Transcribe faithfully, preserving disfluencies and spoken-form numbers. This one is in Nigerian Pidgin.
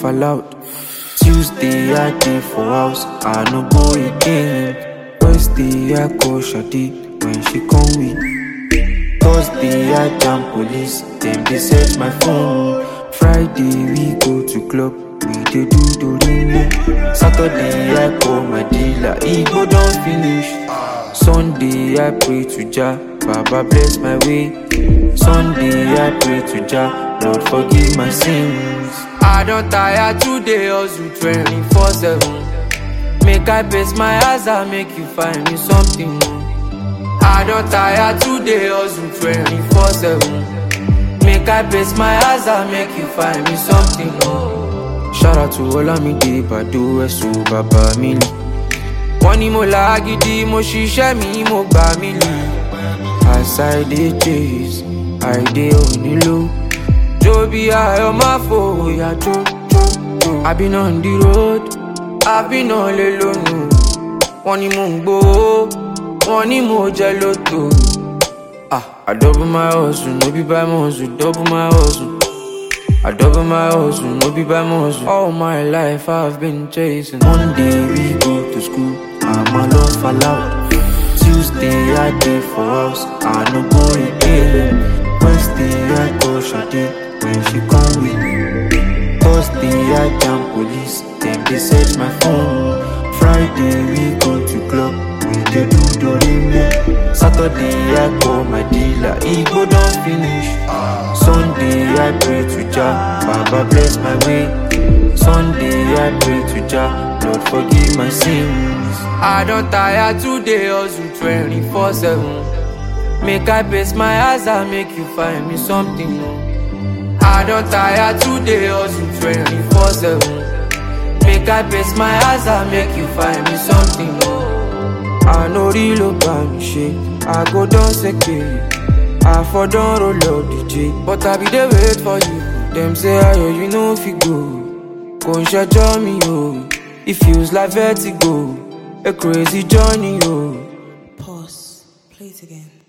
fall out. Tuesday I dey for house, I no go again. Wednesday I call Shadi when she come with. Thursday I jam police, them they search my phone. Friday we go to club, we dey do dorime. Saturday I call my dealer, he go don finish. Sunday I pray to Jah, Baba bless my way. Sunday I pray to Jah, Lord forgive my sins. I don't tire today, hustle twenty-four seven. Make I pace my eyes and make you find me something. I don't tire today, hustle twenty-four seven. Make I pace my eyes and make you find me something. Shout out to Olamide Bado Esu Baba Mili. Wọ́n ní mo lágídí, mo ṣiṣẹ́ mi, mo gbà mí lì. As I dey chase, I dey onílò. Jó bí ayọ̀ máa fòyà jó, jó, jó. I been on the road, I been on lè lónù. Wọ́n ní mo ń gbowó, wọ́n ní mo jẹ lóto. Ah, I double my hustle, no be by my hustle, double my hustle. I double my hustle, no be by my hustle. All my life I've been chasing. Monday we go to school, I'm alone fall out. Tuesday I dey for house, I no go again. Wednesday I call Shadi when she come with. Thursday I jam police, them they search my phone. Friday we go to club, we dey do dorime. Saturday I call my dealer, he go don finish. Sunday I pray to Jah, Baba bless my way. Sunday I pray to Jah, Lord forgive my sins. I don't tire today, hustle twenty-four seven. Make I pace my eyes and make you find me something. I don't tire today, hustle twenty-four seven. Make I pace my eyes and make you find me something. I know real about me shit, I go down secure. I for don't roll up D J, but I be there wait for you. Them say, ayo, you know if you go, go and share me, yo. It feels like vertigo, a crazy journey, yo. Pause, play it again.